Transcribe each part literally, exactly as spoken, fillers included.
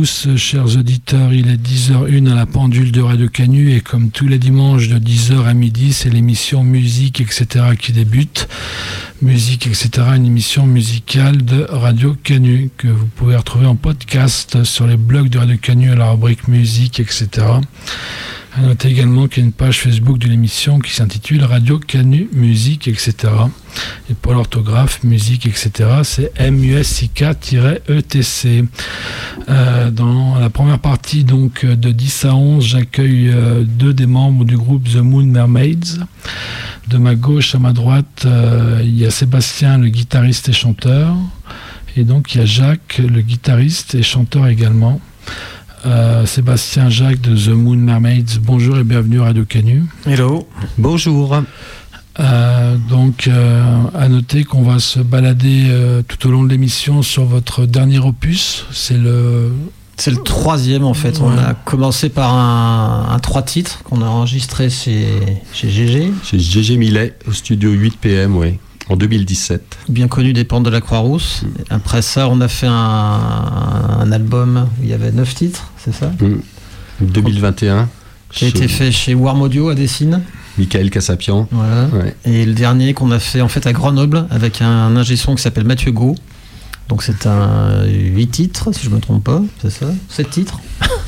tous, chers auditeurs, il est dix heures une à la pendule de Radio Canu et comme tous les dimanches de dix heures à midi, c'est l'émission Musique, et cetera qui débute. Musique, et cetera, une émission musicale de Radio Canu que vous pouvez retrouver en podcast sur les blogs de Radio Canu à la rubrique Musique, et cetera. À noter également qu'il y a une page Facebook de l'émission qui s'intitule Radio Canu Musique, et cetera. Et pour l'orthographe, musique, et cetera, c'est M U S I K E T C. Euh, dans la première partie, donc, de dix à onze, j'accueille euh, deux des membres du groupe The Moon Mermaids. De ma gauche à ma droite, euh, il y a Sébastien, le guitariste et chanteur. Et donc, il y a Jacques, le guitariste et chanteur également. Euh, Sébastien Jacques de The Moon Mermaids, bonjour et bienvenue à Radio Canu. Hello, bonjour. Euh, donc, euh, à noter qu'on va se balader euh, tout au long de l'émission sur votre dernier opus. C'est le... C'est le troisième en fait. Ouais. On a commencé par un, un trois titres qu'on a enregistré chez, chez G G. Chez G G Millet, au studio huit P M, oui. En deux mille dix-sept. Bien connu des pentes de la Croix-Rousse. Mmh. Après ça, on a fait un, un album où il y avait neuf titres, c'est ça ? mmh. deux mille vingt et un. Qui a été fait chez Warm Audio à Dessines. Michael Cassapian. Voilà. Ouais. Et le dernier qu'on a fait en fait à Grenoble avec un, un ingé son qui s'appelle Mathieu Gau. Donc c'est un huit titres, si je ne me trompe pas, c'est ça ? sept titres.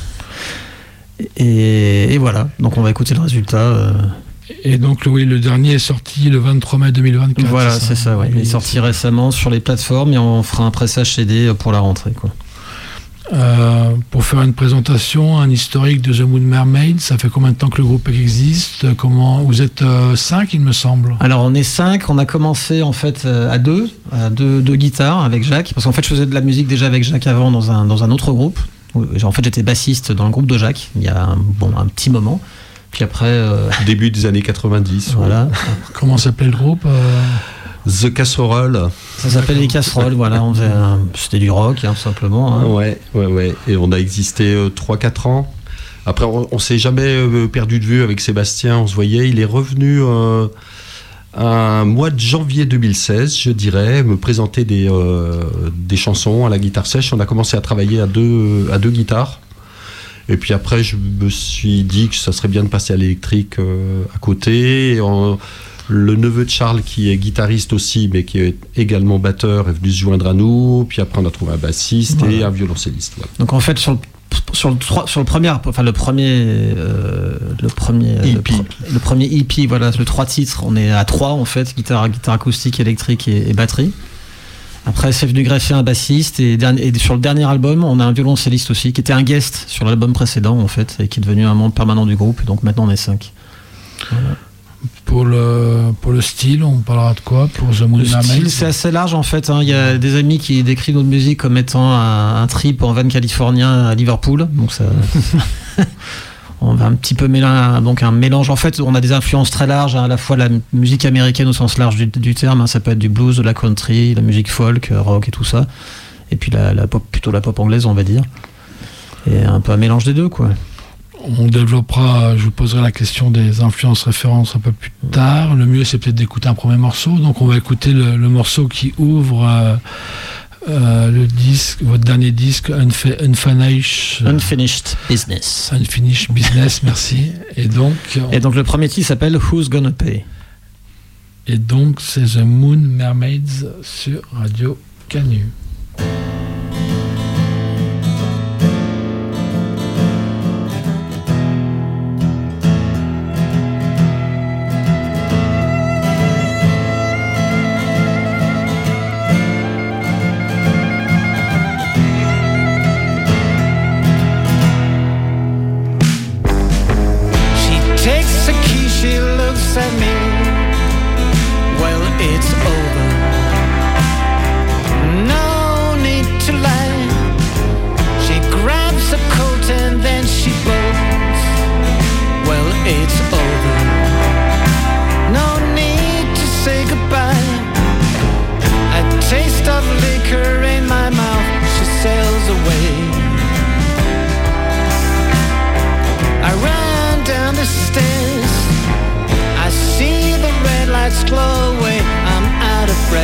et, et voilà, donc on va écouter le résultat. Euh, Et donc, oui, le dernier est sorti le vingt-trois mai deux mille vingt-quatre. Voilà, c'est ça, c'est ça ouais. Il est sorti récemment sur les plateformes et on fera un pressage C D pour la rentrée, quoi. Euh, pour faire une présentation, un historique de The Moon Mermaids, ça fait combien de temps que le groupe existe ? Comment... Vous êtes euh, cinq, il me semble. Alors, on est cinq. On a commencé en fait euh, à deux, à deux, deux guitares avec Jacques, parce qu'en fait, je faisais de la musique déjà avec Jacques avant dans un, dans un autre groupe. En fait, j'étais bassiste dans le groupe de Jacques il y a un, bon, un petit moment. Puis après... Euh... Début des années quatre-vingt-dix. Voilà. Ouais. Comment s'appelait le groupe euh... The Casserole. Ça s'appelle les Casseroles, voilà. On faisait un... C'était du rock, hein, simplement. Hein. Ouais, ouais, ouais. Et on a existé euh, trois quatre ans. Après, on, on s'est jamais euh, perdu de vue avec Sébastien. On se voyait. Il est revenu euh, un mois de janvier deux mille seize, je dirais, me présenter des, euh, des chansons à la guitare sèche. On a commencé à travailler à deux, à deux guitares. Et puis après, je me suis dit que ça serait bien de passer à l'électrique euh, à côté. Et en, le neveu de Charles, qui est guitariste aussi, mais qui est également batteur, est venu se joindre à nous. Puis après, on a trouvé un bassiste voilà. et un violoncelliste. Voilà. Donc en fait, sur le, sur le, sur le premier, enfin le premier, euh, le premier, E P, le, le premier E P, voilà, le trois titres, on est à trois en fait, guitare, guitare acoustique, électrique et, et batterie. Après, c'est venu greffer un bassiste et, et sur le dernier album, on a un violoncelliste aussi qui était un guest sur l'album précédent en fait et qui est devenu un membre permanent du groupe. Et donc maintenant, on est cinq. Voilà. Pour le, pour le style, on parlera de quoi pour The Moon Mermaids ? Le style, c'est assez large en fait. Hein. Il y a des amis qui décrivent notre musique comme étant un, un trip en van californien à Liverpool. Donc ça. On va un petit peu mélanger, donc un mélange. En fait, on a des influences très larges, hein, à la fois la musique américaine au sens large du, du terme, hein, ça peut être du blues, de la country, la musique folk, rock et tout ça, et puis la, la pop, plutôt la pop anglaise, on va dire, et un peu un mélange des deux, quoi. On développera, je vous poserai la question des influences références un peu plus tard. Le mieux, c'est peut-être d'écouter un premier morceau. Donc, on va écouter le, le morceau qui ouvre. Euh, Euh, le disque, votre dernier disque, Unf- Unfinished, Unfinished Business. Unfinished Business, merci. Et donc, on... et donc le premier titre s'appelle Who's Gonna Pay. Et donc c'est The Moon Mermaids sur Radio Canu.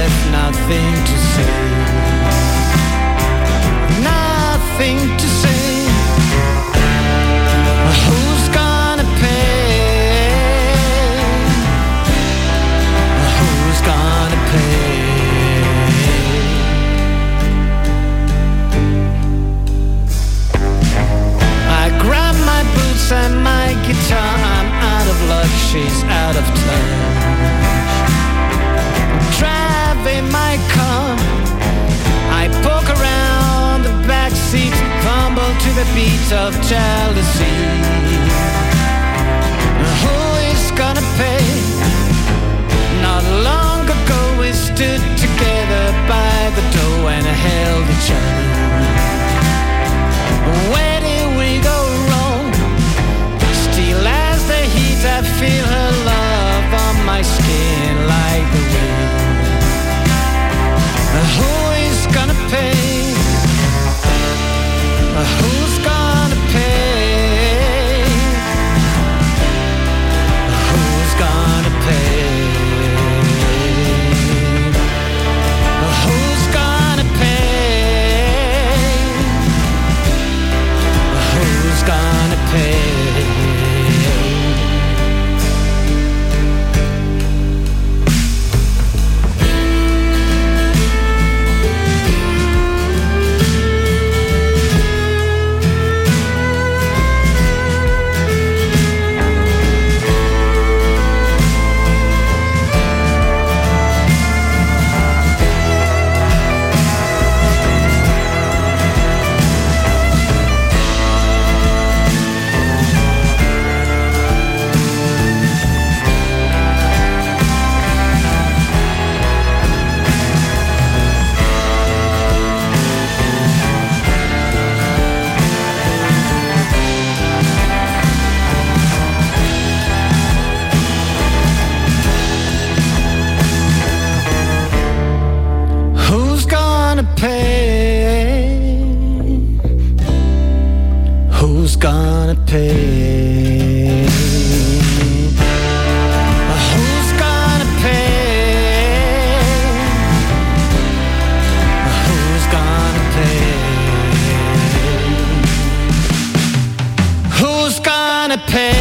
Nothing to say. Nothing to say. she's out of touch. Driving my car, I poke around the back seat, fumble to the beat of jealousy. Who is gonna pay? Not long ago we stood together by the door and held each other. Where did we go wrong? Still as the heat I feel her love on my skin like the wind. Who is gonna pay? Who's gonna pay? Who's gonna pay? Who's gonna pay? Who's gonna pay? Who's gonna pay? Who's gonna pay? Who's gonna pay? Who's gonna pay?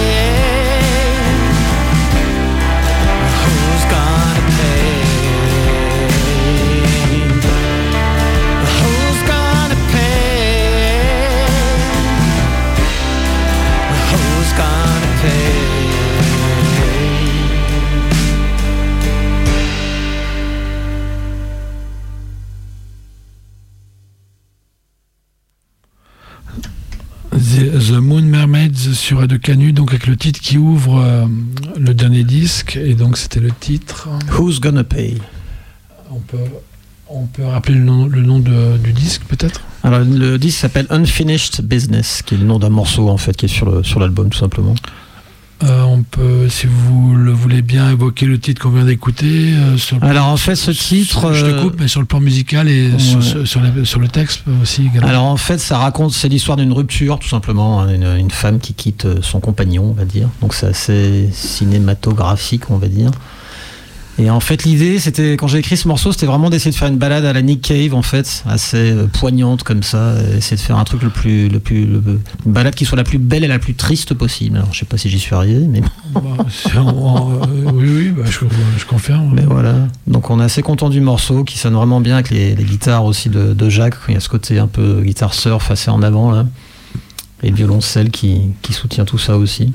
The Moon Mermaids sur Radio Canu, donc avec le titre qui ouvre euh, le dernier disque, et donc c'était le titre Who's Gonna Pay. On peut, on peut rappeler le nom, le nom de, du disque peut-être. Alors le disque s'appelle Unfinished Business, qui est le nom d'un morceau en fait qui est sur, le, sur l'album tout simplement. Euh, on peut, si vous le voulez bien, évoquer le titre qu'on vient d'écouter. Euh, sur le Alors plan, en fait, ce titre, sur, je te coupe, mais sur le plan musical et ouais. sur, sur, sur, la, sur le texte aussi. Également. Alors en fait, ça raconte, c'est l'histoire d'une rupture, tout simplement, hein, une, une femme qui quitte son compagnon, on va dire. Donc c'est assez cinématographique, on va dire. Et en fait, l'idée, c'était, quand j'ai écrit ce morceau, c'était vraiment d'essayer de faire une balade à la Nick Cave, en fait, assez euh, poignante comme ça, essayer de faire un truc le plus, le plus, le, une balade qui soit la plus belle et la plus triste possible. Alors, je sais pas si j'y suis arrivé, mais bah, en, en, euh, oui, oui, bah, je, je confirme. Mais voilà. Donc, on est assez content du morceau, qui sonne vraiment bien avec les, les guitares aussi de, de Jacques. Il y a ce côté un peu guitare surf assez en avant là, et le violoncelle qui, qui soutient tout ça aussi.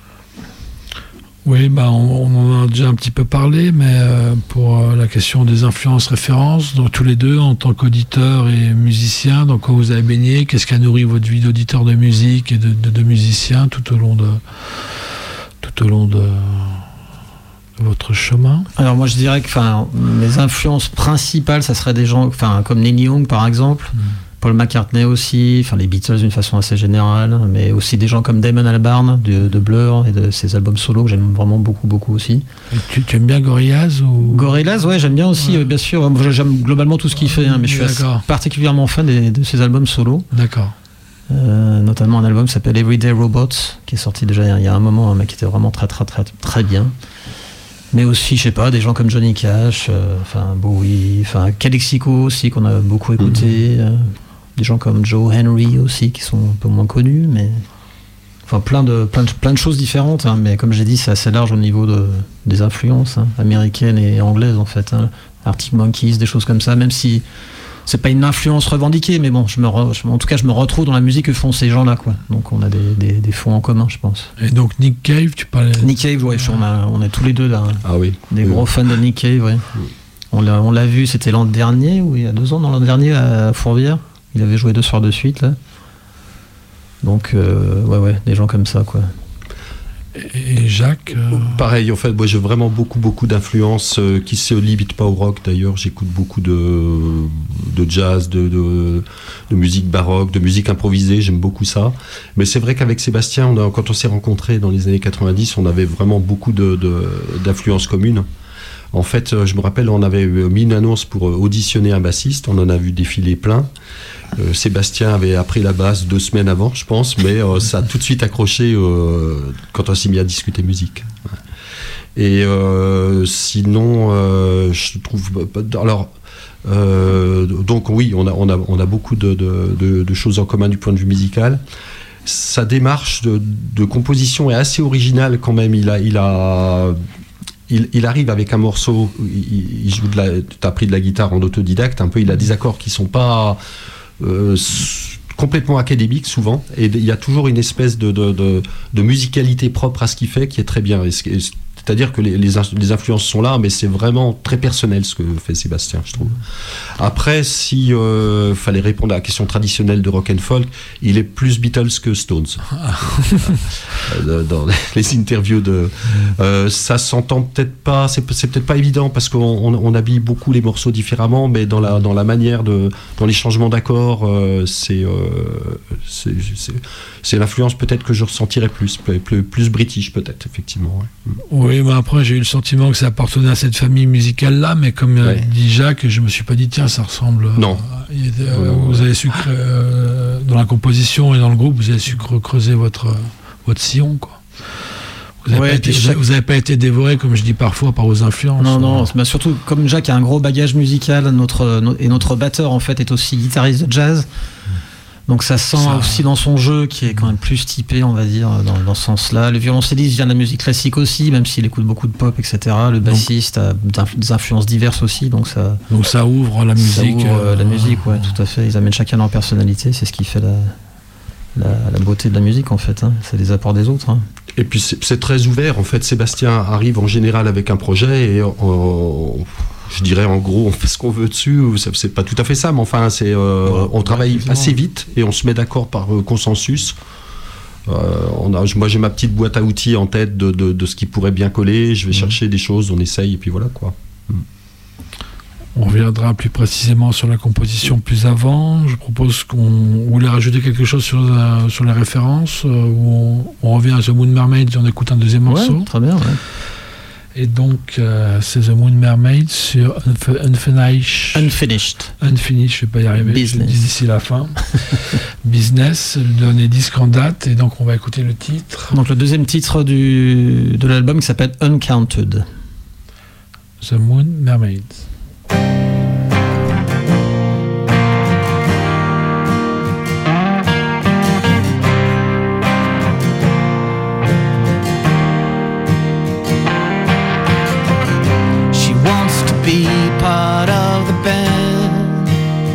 Oui, bah on, on en a déjà un petit peu parlé, mais euh, pour euh, la question des influences références, donc tous les deux en tant qu'auditeurs et musiciens, donc quand vous avez baigné, qu'est-ce qui a nourri votre vie d'auditeur de musique et de, de, de musicien tout au long de tout au long de, de votre chemin? Alors moi je dirais que enfin mes influences principales, ça serait des gens, enfin comme Neil Young par exemple. Mm. Paul McCartney aussi, enfin les Beatles d'une façon assez générale, mais aussi des gens comme Damon Albarn de, de Blur et de ses albums solo que j'aime vraiment beaucoup beaucoup aussi. Et tu, tu aimes bien Gorillaz ou... Gorillaz, ouais, j'aime bien aussi, ouais. euh, bien sûr. Moi, j'aime globalement tout ce qu'il fait, hein, mais je suis assez, particulièrement fan des, de ses albums solo. D'accord. Euh, notamment un album qui s'appelle Everyday Robots, qui est sorti déjà il y a un moment, hein, mais qui était vraiment très très très très bien. Mais aussi, je sais pas, des gens comme Johnny Cash, euh, enfin Bowie, enfin Calexico aussi qu'on a beaucoup écouté. Mm-hmm. euh, Des gens comme Joe Henry aussi, qui sont un peu moins connus, mais enfin plein de, plein de, plein de choses différentes, hein, mais comme j'ai dit, c'est assez large au niveau de, des influences hein, américaines et anglaises en fait. Hein. Arctic Monkeys, des choses comme ça, même si c'est pas une influence revendiquée, mais bon, je me re, je, en tout cas, je me retrouve dans la musique que font ces gens-là, quoi. Donc, on a des, des, des fonds en commun, je pense. Et donc, Nick Cave, tu parlais. Nick Cave, ouais, on, a, on est tous les deux là. Ah oui. Des oui. gros fans de Nick Cave, ouais. Oui. On l'a, on l'a vu, c'était l'an dernier, ou il y a deux ans, dans l'an dernier, à Fourvière. Il avait joué deux soirs de suite, là. Donc, euh, ouais, ouais, des gens comme ça, quoi. Et Jacques euh... Pareil, en fait, moi j'ai vraiment beaucoup, beaucoup d'influences euh, qui ne se limitent pas au rock d'ailleurs. J'écoute beaucoup de, de jazz, de, de, de musique baroque, de musique improvisée, j'aime beaucoup ça. Mais c'est vrai qu'avec Sébastien, on a, quand on s'est rencontrés dans les années quatre-vingt-dix, on avait vraiment beaucoup de, de, d'influences communes. En fait, je me rappelle, on avait mis une annonce pour auditionner un bassiste, on en a vu défiler plein. Euh, Sébastien avait appris la basse deux semaines avant, je pense, mais euh, ça a tout de suite accroché euh, quand on s'est mis à discuter musique. Et euh, sinon, euh, je trouve... Alors, euh, donc oui, on a, on a, on a beaucoup de, de, de, de choses en commun du point de vue musical. Sa démarche de, de composition est assez originale quand même. Il a... Il a Il, il arrive avec un morceau, il, il joue de la, t'as appris de la guitare en autodidacte un peu, il a des accords qui sont pas euh, complètement académiques souvent, et il y a toujours une espèce de, de, de, de musicalité propre à ce qu'il fait qui est très bien. C'est-à-dire que les, les, les influences sont là, mais c'est vraiment très personnel ce que fait Sébastien, je trouve. Après, si euh, fallait répondre à la question traditionnelle de rock and folk, il est plus Beatles que Stones. Dans les interviews de, euh, ça s'entend peut-être pas, c'est, c'est peut-être pas évident parce qu'on on, on habille beaucoup les morceaux différemment, mais dans la dans la manière de, dans les changements d'accords, euh, c'est, euh, c'est c'est c'est l'influence peut-être que je ressentirais plus, plus, plus british peut-être effectivement. Ouais. Oui. Oui, mais après j'ai eu le sentiment que ça appartenait à cette famille musicale-là, mais comme ouais. dit Jacques, je me suis pas dit tiens, ça ressemble. Non. À, euh, vous avez su euh, dans la composition et dans le groupe, vous avez su creuser votre votre sillon, quoi. Vous n'avez ouais, pas, chaque... pas été dévoré, comme je dis parfois, par vos influences. Non, non. Bah surtout comme Jacques a un gros bagage musical, notre et notre batteur en fait est aussi guitariste de jazz. Donc ça sent ça... aussi dans son jeu qui est quand même plus typé, on va dire, dans, dans ce sens-là. Le violoncelliste vient de la musique classique aussi, même s'il écoute beaucoup de pop, et cetera. Le bassiste donc, a des influences diverses aussi, donc ça. Donc ça ouvre la musique. Ça ouvre euh, la musique, ouais, tout à fait. Ils amènent chacun leur personnalité, c'est ce qui fait la, la, la beauté de la musique en fait. Hein. C'est les apports des autres. Hein. Et puis c'est, c'est très ouvert. En fait, Sébastien arrive en général avec un projet et. Euh, je dirais en gros on fait ce qu'on veut dessus, c'est pas tout à fait ça, mais enfin c'est, euh, ouais, on travaille ouais, assez vite et on se met d'accord par euh, consensus. Euh, on a, moi j'ai ma petite boîte à outils en tête de, de, de ce qui pourrait bien coller, je vais mmh. chercher des choses, on essaye et puis voilà quoi. Mmh. On reviendra plus précisément sur la composition plus avant. Je propose qu'on voulait rajouter quelque chose sur, euh, sur les références, euh, où on, on revient à The Moon Mermaid et on écoute un deuxième morceau. Ouais, très bien, ouais. Et donc, euh, c'est The Moon Mermaid sur Unf- Unfinished. Unfinished. Unfinished, je ne vais pas y arriver. Business. Je le dis d'ici la fin. Business, le dernier disque en date. Et donc, on va écouter le titre. Donc, le deuxième titre du, de l'album qui s'appelle Uncounted. The Moon Mermaid. Be part of the band,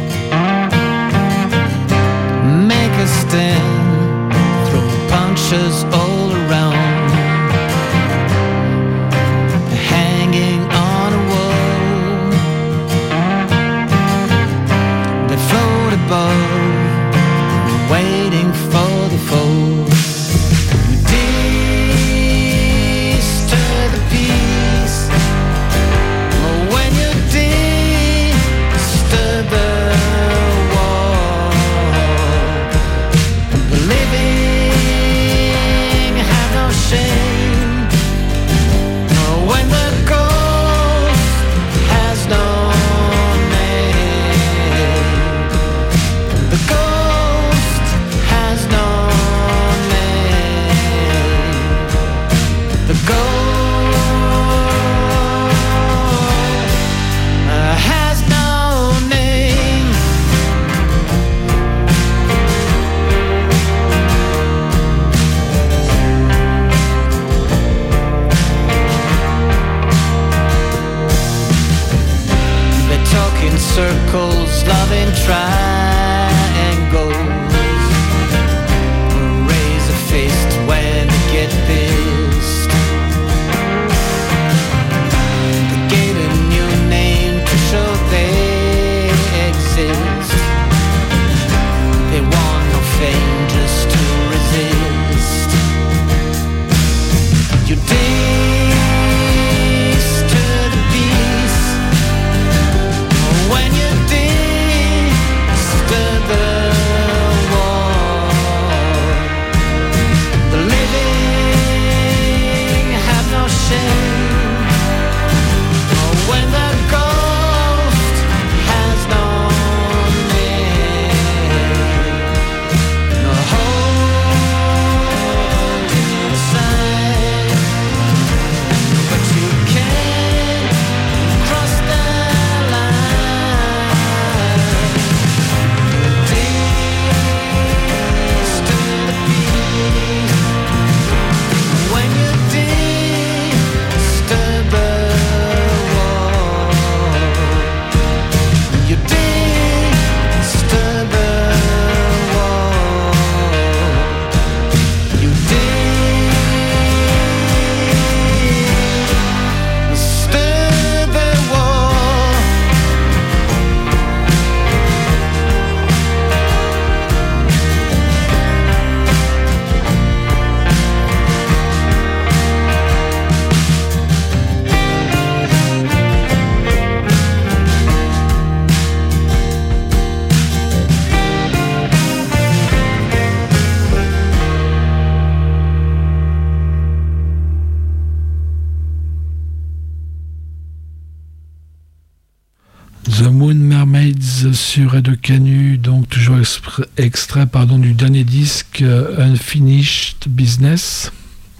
make a stand, throw punches all around, hanging on a wall, those loving triangles, razor-faced when they get pissed. They get a new name to show they exist. They want no fame, just to resist. You dance to the beast when you dance to the wall. The living have no shame when the ghost has no name. No hold inside, but you can't cross the line. Dance to the beat when you dance to the wall. You dance to the wall. You dance to the wall. The Moon Mermaids sur Radio Canu, donc toujours expr- extrait pardon, du dernier disque euh, Unfinished Business.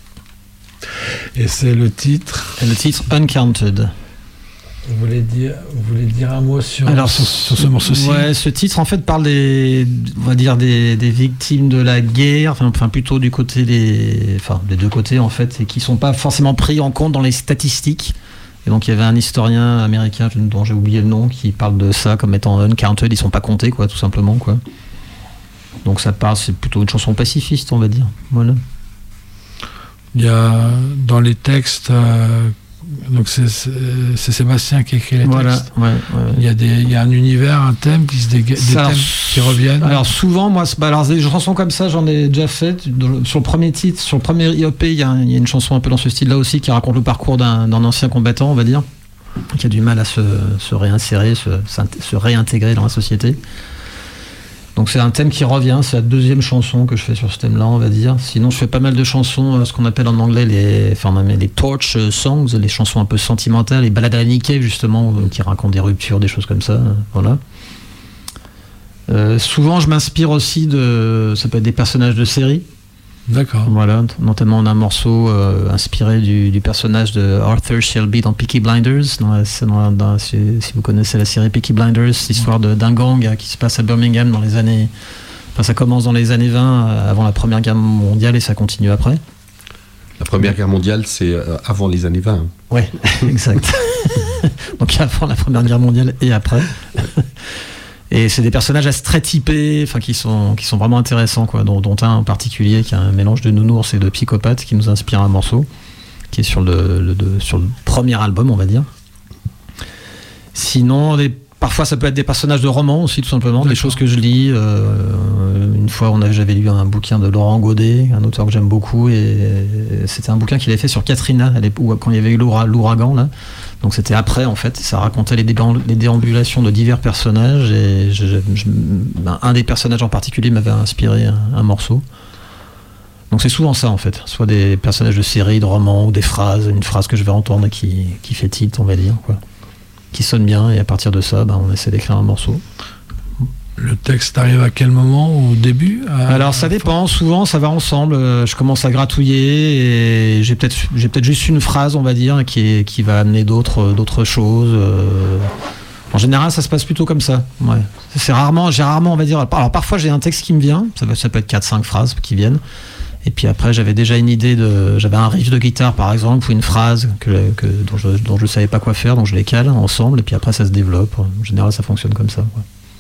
Et c'est le titre. Et le titre Uncounted. Vous voulez dire, vous voulez dire un mot sur, Alors, sur, sur ce morceau-ci? Ouais, ce titre en fait parle des, on va dire des, des victimes de la guerre, enfin, enfin plutôt du côté des, enfin des deux côtés en fait, et qui sont pas forcément pris en compte dans les statistiques. Et donc il y avait un historien américain dont j'ai oublié le nom qui parle de ça comme étant uncounted, ils sont pas comptés quoi, tout simplement quoi. Donc ça parle, c'est plutôt une chanson pacifiste on va dire. Voilà. Il y a dans les textes, euh, donc c'est, c'est, c'est Sébastien qui écrit les Voilà. textes. Ouais, ouais. Il y a des, il y a un univers, un thème qui se déga- des Ça, alors, thèmes qui reviennent. Alors souvent, moi, c'est- bah, alors, des chansons comme ça, j'en ai déjà fait. Dans- Sur le premier titre, sur le premier E P, il y, a un- il y a une chanson un peu dans ce style-là aussi qui raconte le parcours d'un, d'un ancien combattant, on va dire, qui a du mal à se, se réinsérer, se, s'int- se réintégrer dans la société. Donc c'est un thème qui revient, c'est la deuxième chanson que je fais sur ce thème-là, on va dire. Sinon, je fais pas mal de chansons, euh, ce qu'on appelle en anglais les, enfin, on appelle les torch songs, les chansons un peu sentimentales, les ballades à Nick Cave, justement, euh, qui racontent des ruptures, des choses comme ça. euh, Voilà. Euh, souvent, je m'inspire aussi de, ça peut être des personnages de séries. D'accord. Voilà, notamment on a un morceau euh, inspiré du, du personnage de Arthur Shelby dans Peaky Blinders. Dans la, dans, dans, si, si vous connaissez la série Peaky Blinders, c'est l'histoire de, d'un gang euh, qui se passe à Birmingham dans les années. Enfin, ça commence dans les années vingt, euh, avant la Première Guerre mondiale, et ça continue après. La Première Guerre mondiale, c'est euh, avant les années vingt. Ouais, exact. Donc avant la Première Guerre mondiale et après. Et c'est des personnages assez très typés, enfin qui sont qui sont vraiment intéressants quoi, dont, dont un en particulier qui a un mélange de nounours et de psychopathe qui nous inspire un morceau qui est sur le, le de, sur le premier album on va dire. Sinon les, parfois ça peut être des personnages de romans aussi tout simplement. D'accord. Des choses que je lis. Euh, une fois on a, j'avais lu un bouquin de Laurent Godet, un auteur que j'aime beaucoup, et c'était un bouquin qu'il avait fait sur Katrina, quand il y avait eu l'ouragan là. Donc c'était après en fait, ça racontait les, déambul- les déambulations de divers personnages, et je, je, je, ben, un des personnages en particulier m'avait inspiré un, un morceau. Donc c'est souvent ça en fait, soit des personnages de séries, de romans, ou des phrases, une phrase que je vais entendre qui, qui fait titre on va dire, quoi, qui sonne bien, et à partir de ça ben, on essaie d'écrire un morceau. Le texte arrive à quel moment? Au début? à... Alors ça dépend, souvent ça va ensemble, je commence à gratouiller et j'ai peut-être, j'ai peut-être juste une phrase on va dire qui, est, qui va amener d'autres, d'autres choses. En général ça se passe plutôt comme ça. Ouais. C'est rarement, j'ai rarement on va dire, alors parfois j'ai un texte qui me vient, ça peut, ça peut être quatre cinq phrases qui viennent, et puis après j'avais déjà une idée de, j'avais un riff de guitare par exemple ou une phrase que, que, dont, je, dont je savais pas quoi faire, donc je les cale ensemble et puis après ça se développe. En général ça fonctionne comme ça. Ouais.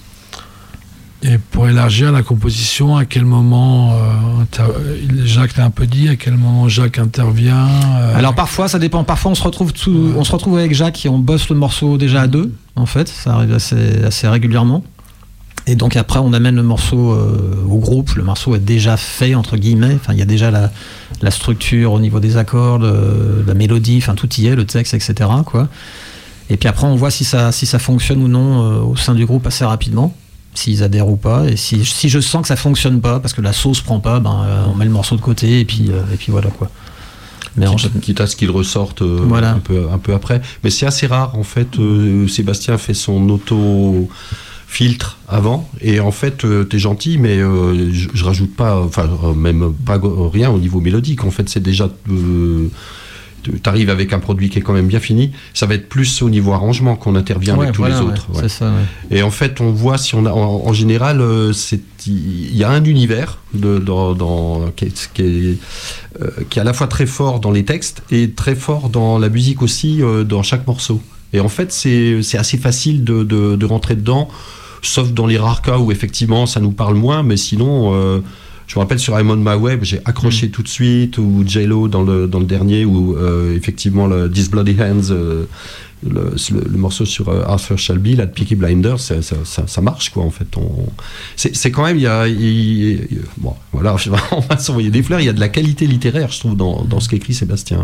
Et pour élargir la composition, à quel moment euh, inter- Jacques l'a un peu dit, à quel moment Jacques intervient euh... Alors parfois ça dépend, parfois on se retrouve tout, ouais. on se retrouve avec Jacques et on bosse le morceau déjà à deux, en fait, ça arrive assez, assez régulièrement. Et donc après on amène le morceau euh, au groupe, le morceau est déjà fait entre guillemets, enfin il y a déjà la, la structure au niveau des accords, le, la mélodie, enfin tout y est, le texte, et cetera quoi. Et puis après on voit si ça, si ça fonctionne ou non euh, au sein du groupe assez rapidement. S'ils adhèrent ou pas, et si, si je sens que ça fonctionne pas parce que la sauce prend pas, ben euh, on met le morceau de côté et puis euh, et puis voilà quoi. Mais quitte, en... quitte à ce qu'il ressorte euh, voilà. un peu un peu après. Mais c'est assez rare en fait. Euh, Sébastien fait son auto filtre avant et en fait euh, t'es gentil, mais euh, je, je rajoute pas, enfin euh, même pas rien au niveau mélodique. En fait c'est déjà euh, t'arrives avec un produit qui est quand même bien fini, ça va être plus au niveau arrangement qu'on intervient ouais, avec tous voilà, les autres. Ouais, ouais. C'est ça, ouais. Et en fait, on voit si on a, en, en général, euh, il y a un univers de, dans, dans, qui, est, qui, est, euh, qui est à la fois très fort dans les textes et très fort dans la musique aussi, euh, dans chaque morceau. Et en fait, c'est, c'est assez facile de, de, de rentrer dedans, sauf dans les rares cas où effectivement ça nous parle moins, mais sinon. Euh, Je me rappelle sur I'm on My Way, j'ai accroché mmh. tout de suite, ou J-Lo dans le, dans le dernier, ou euh, effectivement le These Bloody Hands, euh, le, le, le morceau sur euh, Arthur Shelby, là, de Peaky Blinders, ça, ça, ça, ça marche quoi en fait. On... C'est, c'est quand même, il y a, il, il, bon, voilà, on va s'envoyer des fleurs, il y a de la qualité littéraire, je trouve, dans, dans ce qu'écrit Sébastien.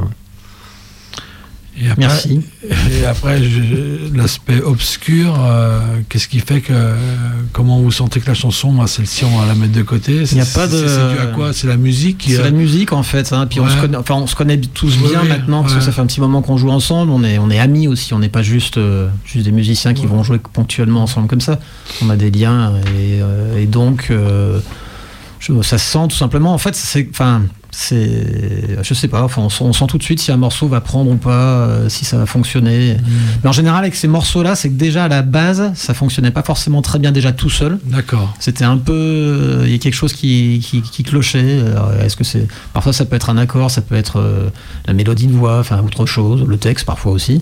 Et après, Merci. Et après, je, l'aspect obscur, euh, qu'est-ce qui fait que, euh, comment vous sentez que la chanson, moi, celle-ci, on va la mettre de côté. Il n'y a pas de. C'est, c'est dû à quoi ? C'est la musique. Qui c'est a... la musique en fait. Hein. Puis ouais. on se connaît, enfin, on se connaît tous bien ouais, maintenant parce ouais. que ça fait un petit moment qu'on joue ensemble. On est, on est amis aussi. On n'est pas juste, euh, juste des musiciens qui ouais. vont jouer ponctuellement ensemble comme ça. On a des liens et, euh, et donc. Euh, ça se sent tout simplement. En fait, c'est, enfin, c'est, je sais pas. Enfin, on, on sent tout de suite si un morceau va prendre ou pas, euh, si ça va fonctionner. Mmh. Mais en général, avec ces morceaux-là, c'est que déjà à la base, ça fonctionnait pas forcément très bien déjà tout seul. D'accord. C'était un peu, il euh, y a quelque chose qui, qui, qui clochait. Alors, est-ce que c'est, parfois ça peut être un accord, ça peut être euh, la mélodie de voix, enfin autre chose, le texte parfois aussi.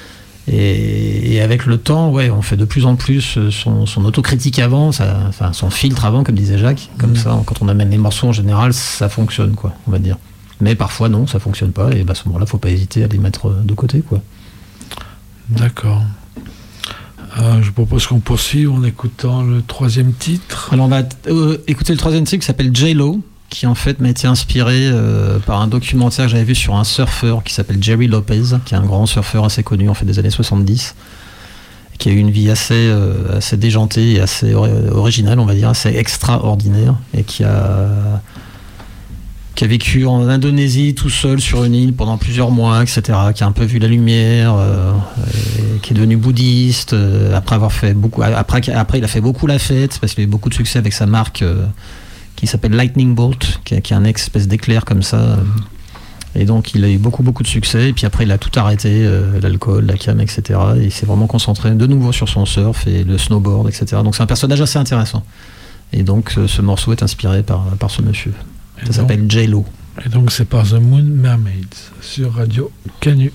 Et, et avec le temps, ouais, on fait de plus en plus son, son autocritique avant, ça, enfin son filtre avant, comme disait Jacques. Comme mmh. ça, quand on amène les morceaux en général, ça fonctionne, quoi, on va dire. Mais parfois non, ça fonctionne pas, et bah, à ce moment-là, faut pas hésiter à les mettre de côté, quoi. D'accord. Euh, je propose qu'on poursuive en écoutant le troisième titre. Alors on va euh, écouter le troisième titre qui s'appelle J-Lo, qui en fait m'a été inspiré euh, par un documentaire que j'avais vu sur un surfeur qui s'appelle Jerry Lopez, qui est un grand surfeur assez connu en fait des années soixante-dix, qui a eu une vie assez, euh, assez déjantée et assez or- originale, on va dire, assez extraordinaire, et qui a, qui a vécu en Indonésie tout seul sur une île pendant plusieurs mois, et cetera, qui a un peu vu la lumière, euh, qui est devenu bouddhiste, euh, après avoir fait beaucoup, après, après il a fait beaucoup la fête, parce qu'il a eu beaucoup de succès avec sa marque euh, qui s'appelle Lightning Bolt, qui est qui un espèce d'éclair comme ça. Et donc il a eu beaucoup beaucoup de succès, et puis après il a tout arrêté, euh, l'alcool, la cam, et cetera. Et il s'est vraiment concentré de nouveau sur son surf et le snowboard, et cetera. Donc c'est un personnage assez intéressant. Et donc ce, ce morceau est inspiré par, par ce monsieur. Et ça donc, s'appelle J-Lo. Et donc c'est par The Moon Mermaids sur Radio Canu.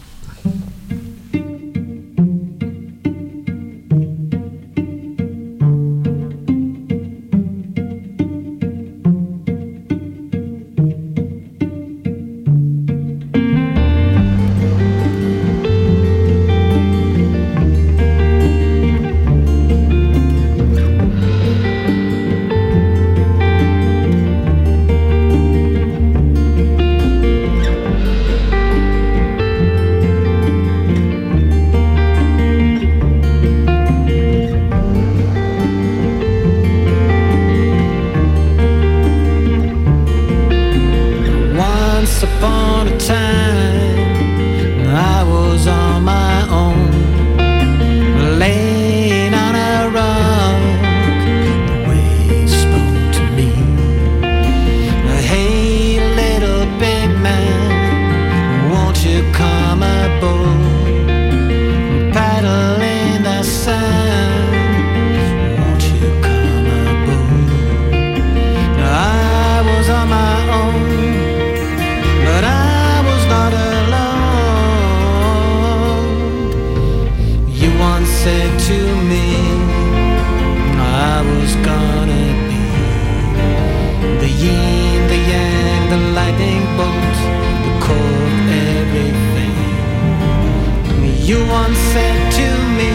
You once said to me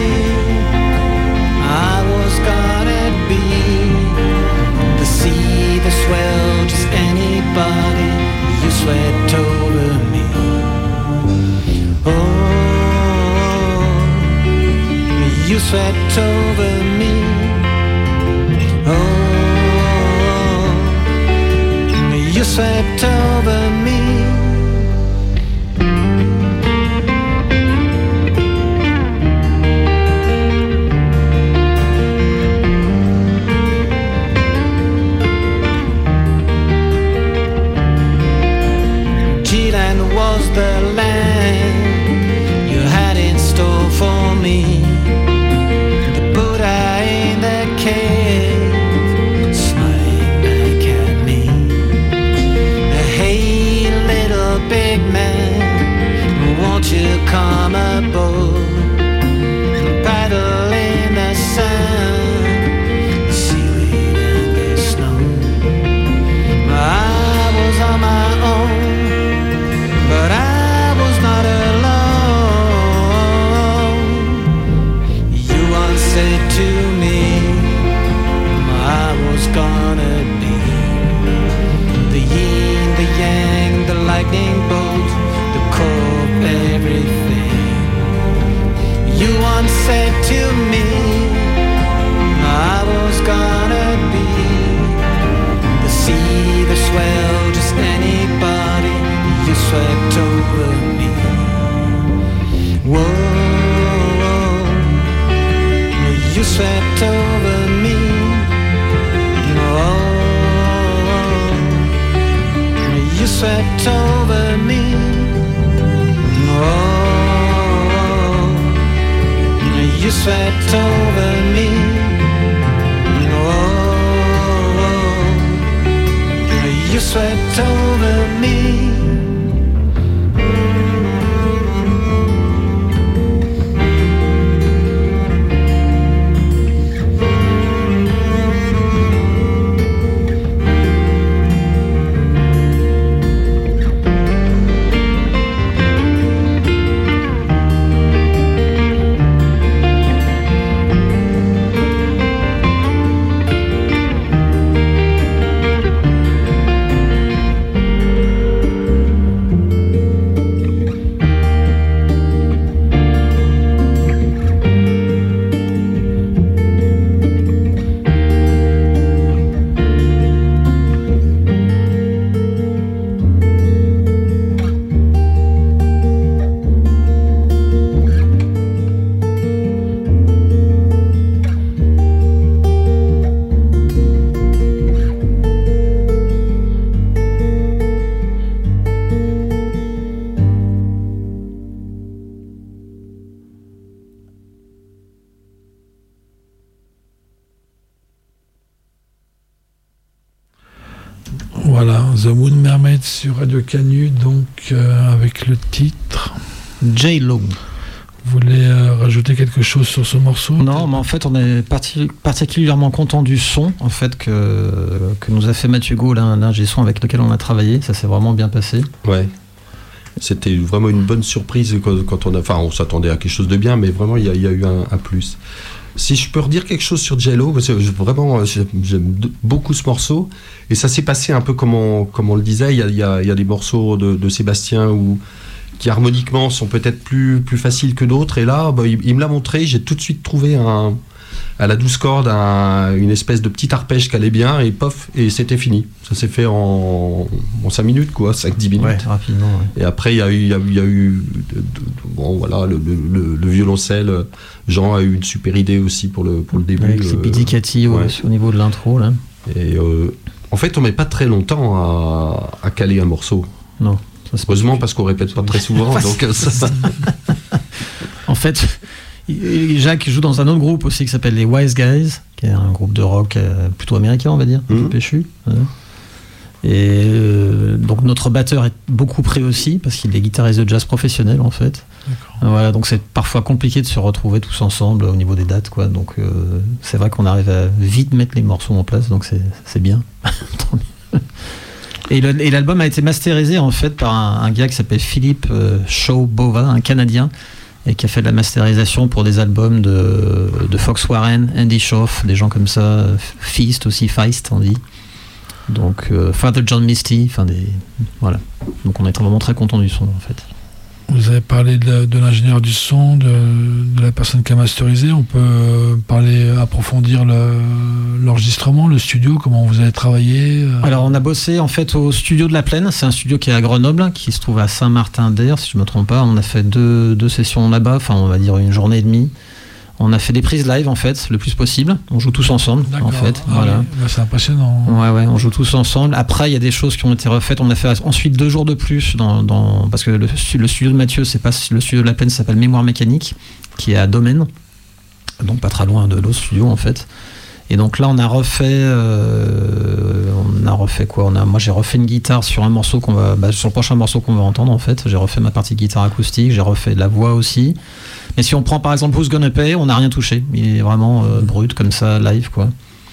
I was gonna be the sea, the swell, just anybody. You sweat over me. Oh, you sweat over me. Oh, you swept over me. G-Land was the land you had in store for me. The Buddha in the cave smiling back at me. Hey, little big man, won't you come aboard? Paddle in the sun, the seaweed and the snow. I was on my own, but I was not alone. You once said to me I was gonna be the yin, the yang, the lightning bolt, the core of everything. You once said to me I was gonna be the sea, the swell, just anybody. You swept over me. Whoa, you swept over me. Oh, you swept over me. Oh, you swept over me. Oh, you swept over me. Voilà, The Moon Mermaid sur Radio Canu, donc euh, avec le titre J-Lo. Vous voulez euh, rajouter quelque chose sur ce morceau? Non, mais en fait, on est parti, particulièrement content du son en fait que, que nous a fait Mathieu Gault, l'ingé son avec lequel on a travaillé. Ça s'est vraiment bien passé. Ouais. C'était vraiment une bonne surprise quand, quand on a. Enfin, on s'attendait à quelque chose de bien, mais vraiment, il y, y a eu un, un plus. Si je peux redire quelque chose sur J-Lo, parce que vraiment, j'aime beaucoup ce morceau, et ça s'est passé un peu comme on, comme on le disait. Il y a, il y a, il y a des morceaux de, de Sébastien où, qui harmoniquement sont peut-être plus, plus faciles que d'autres, et là, bah, il, il me l'a montré, j'ai tout de suite trouvé un, à la douze cordes un, une espèce de petit arpège qui allait bien, et pof, et c'était fini. Ça s'est fait en, en cinq minutes, quoi, cinq dix minutes. Ouais, rapidement. Ouais. Et après, il y a eu, il y a, il y a eu de, de, de, bon, voilà, le, le, le violoncelle. Jean a eu une super idée aussi pour le, pour le début. Avec ses pizzicati ouais. au, au niveau de l'intro, là. Et euh, en fait, on met pas très longtemps à, à caler un morceau. Non. Heureusement, parce qu'on répète pas très souvent. Donc, ça... En fait, Jacques joue dans un autre groupe aussi qui s'appelle les Wise Guys, qui est un groupe de rock plutôt américain, on va dire, un peu péchu. Et euh, donc notre batteur est beaucoup prêt aussi, parce qu'il est guitariste de jazz professionnel en fait. Voilà, donc c'est parfois compliqué de se retrouver tous ensemble au niveau des dates, quoi. Donc euh, c'est vrai qu'on arrive à vite mettre les morceaux en place, donc c'est, c'est bien. Et, le, et l'album a été masterisé en fait par un, un gars qui s'appelle Philippe euh, Shaw Bova, un Canadien, et qui a fait de la masterisation pour des albums de, de Fox Warren, Andy Schauf, des gens comme ça, Feist aussi, Feist on dit. Donc euh, Father John Misty, enfin des voilà. Donc on est vraiment très content du son en fait. Vous avez parlé de, de l'ingénieur du son, de, de la personne qui a masterisé. On peut parler, approfondir le, l'enregistrement, le studio, comment vous avez travaillé. Alors on a bossé en fait au studio de la Plaine. C'est un studio qui est à Grenoble, qui se trouve à Saint-Martin-d'Air, si je ne me trompe pas. On a fait deux, deux sessions là-bas, enfin on va dire une journée et demie. On a fait des prises live en fait, le plus possible. On joue tous ensemble. D'accord. En fait. Ah voilà. Oui. Bah, c'est impressionnant. Ouais, ouais, on joue tous ensemble. Après, il y a des choses qui ont été refaites. On a fait ensuite deux jours de plus dans, dans parce que le, le studio de Mathieu, c'est pas le studio de la Plaine, ça s'appelle Mémoire Mécanique, qui est à Domaine, donc pas très loin de l'autre studio en fait. Et donc là, on a refait, euh, on a refait quoi on a, moi, j'ai refait une guitare sur un morceau qu'on va, bah, sur le prochain morceau qu'on va entendre en fait. J'ai refait ma partie de guitare acoustique, j'ai refait de la voix aussi. Mais si on prend par exemple Who's Gonna Pay, on n'a rien touché. Il est vraiment euh, brut comme ça, live quoi.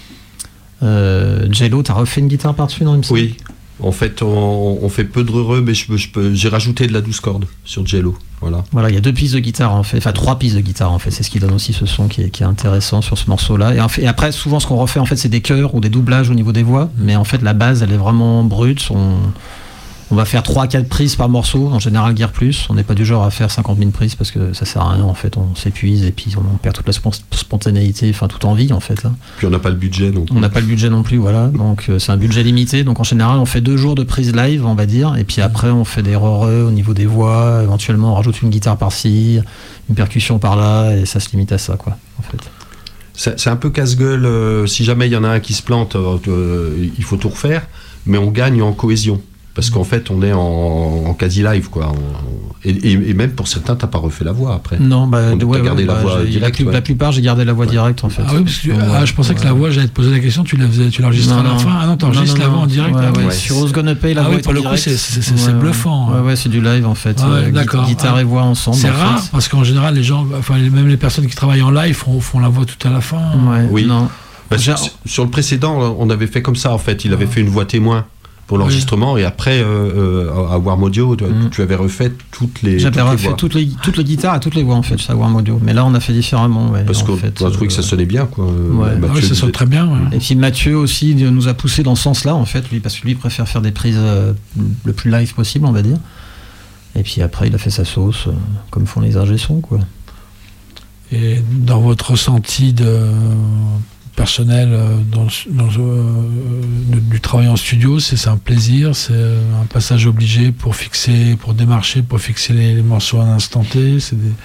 Euh, Jello, t'as refait une guitare par-dessus, non il me semble ? Oui. En fait, on, on fait peu de heureux, mais je, je peux, j'ai rajouté de la douze cordes sur Jello. Voilà. Voilà, il y a deux pistes de guitare en fait, enfin trois pistes de guitare en fait. C'est ce qui donne aussi ce son qui est, qui est intéressant sur ce morceau-là. Et, en fait, et après, souvent, ce qu'on refait en fait, c'est des chœurs ou des doublages au niveau des voix. Mais en fait, la base, elle est vraiment brute. On, on va faire trois à quatre prises par morceau, en général guère plus. On n'est pas du genre à faire cinquante mille prises parce que ça sert à rien en fait. On s'épuise et puis on perd toute la spontanéité, enfin toute envie en fait. Là. Puis on n'a pas le budget donc. On n'a pas le budget non plus, voilà. Donc euh, c'est un budget limité. Donc en général, on fait deux jours de prise live, on va dire, et puis après on fait des re-re au niveau des voix. Éventuellement, on rajoute une guitare par-ci, une percussion par-là, et ça se limite à ça, quoi, en fait. C'est, c'est un peu casse-gueule. Euh, si jamais il y en a un qui se plante, euh, euh, il faut tout refaire, mais on gagne en cohésion. Parce qu'en fait, on est en, en quasi-live, quoi. On, et, et, et même pour certains, t'as pas refait la voix après. Non, bah, on ouais, a gardé ouais, la bah, voix j'ai, directe. La, ouais. la plupart, j'ai gardé la voix ouais. directe, en fait. Ah oui, parce que ouais, ah, je pensais ouais. que la voix, j'allais te poser la question, tu, la faisais, tu l'enregistrais à la fin. Ah non, t'enregistres la voix en direct. Ouais, ah, ouais. ouais. Sur Who's Gonna Pay, la ah voix oui, est pour en le coup, direct. c'est, c'est, c'est, ouais, c'est ouais. bluffant. Ouais, ouais, c'est du live, en fait. Ah ouais, euh, d'accord. Guitare ah, et voix ensemble. C'est en rare, fait. parce qu'en général, les gens, enfin, même les personnes qui travaillent en live font, font la voix tout à la fin. Ouais, oui. Non. Bah, sur, sur le précédent, on avait fait comme ça, en fait. Il avait fait une voix témoin pour l'enregistrement, oui. Et après, euh, euh, à Warm Audio, tu, mm. tu avais refait toutes les J'avais toutes refait les voix. toutes les, toutes les guitares et toutes les voix, en fait, à Warm Audio. Mais là, on a fait différemment. Ouais, Parce qu'on fait, a trouvé euh, que ça sonnait bien, quoi. Ouais, ah ouais ça sonne très bien. Ouais. Et puis Mathieu aussi nous a poussé dans ce sens-là, en fait, lui, parce que lui préfère faire des prises euh, le plus live possible, on va dire. Et puis après, il a fait sa sauce, euh, comme font les ingé sons, quoi. Et dans votre ressenti de personnel dans, dans, euh, de, du travail en studio, c'est, c'est un plaisir, c'est un passage obligé pour fixer, pour démarcher, pour fixer les, les morceaux à un instant T, c'est des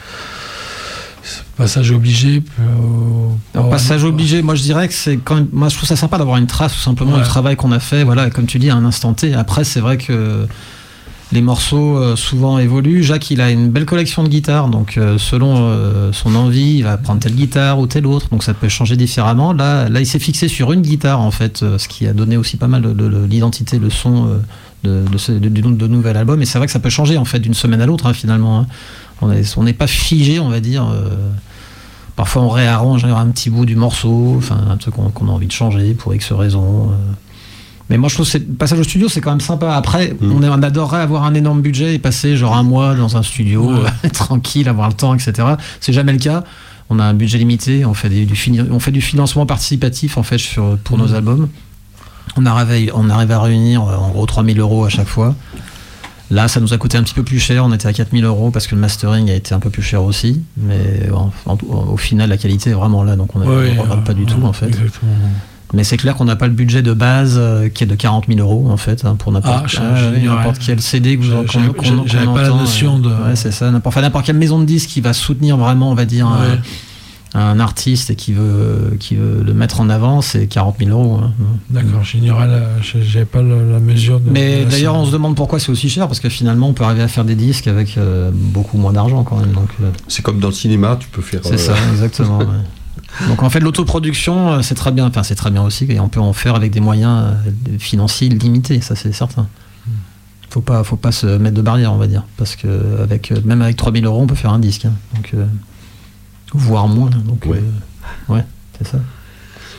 c'est passage obligé. Pour, Alors, passage obligé, moi je dirais que c'est quand même, moi je trouve ça sympa d'avoir une trace tout simplement ouais. du travail qu'on a fait, voilà, et comme tu dis, à un instant T. Après, c'est vrai que les morceaux euh, souvent évoluent. Jacques, il a une belle collection de guitares, donc euh, selon euh, son envie, il va prendre telle guitare ou telle autre, donc ça peut changer différemment. Là, là il s'est fixé sur une guitare, en fait, euh, ce qui a donné aussi pas mal de, de, de l'identité, le son euh, de, de, ce, de, de, de nouvel album. Et c'est vrai que ça peut changer, en fait, d'une semaine à l'autre, hein, finalement. Hein. On est, on n'est pas figé, on va dire. Euh, parfois, on réarrange un petit bout du morceau, enfin, un truc qu'on, qu'on a envie de changer pour X raisons. Euh. Mais moi je trouve que le passage au studio c'est quand même sympa. Après mmh. on, est, on adorerait avoir un énorme budget et passer genre un mois dans un studio ouais. euh, tranquille, avoir le temps, et cetera. C'est jamais le cas. On a un budget limité, on fait, des, du, fini- on fait du financement participatif en fait sur, pour mmh. nos albums. On arrive, à, on arrive à réunir en gros trois mille euros à chaque fois. Là ça nous a coûté un petit peu plus cher, on était à quatre mille euros parce que le mastering a été un peu plus cher aussi. Mais en, en, au final la qualité est vraiment là, donc on ne ouais, regarde ouais, pas du ouais, tout en fait. Exactement. Mais c'est clair qu'on n'a pas le budget de base euh, qui est de quarante mille euros en fait hein, pour n'importe, ah, ah, n'importe quel C D que vous qu'on, j'avais, qu'on, j'avais qu'on pas entend, la notion de. Ouais, c'est ça. N'importe, enfin, n'importe quelle maison de disques qui va soutenir vraiment, on va dire, ouais. un, un artiste et qui veut, qui veut le mettre en avant, c'est quarante mille euros. Hein. D'accord, j'ignorais la, j'avais pas la, la mesure. De, Mais de d'ailleurs, scène. On se demande pourquoi c'est aussi cher parce que finalement, on peut arriver à faire des disques avec euh, beaucoup moins d'argent quand même. Donc, euh, c'est comme dans le cinéma, tu peux faire. C'est euh... ça, exactement. Ouais. Donc en fait l'autoproduction c'est très bien, enfin c'est très bien aussi et on peut en faire avec des moyens financiers limités, ça c'est certain. Faut pas, faut pas se mettre de barrière on va dire, parce que avec, même avec trois mille euros on peut faire un disque, hein. Donc, euh, voire moins. Donc, ouais. Euh, ouais, c'est ça.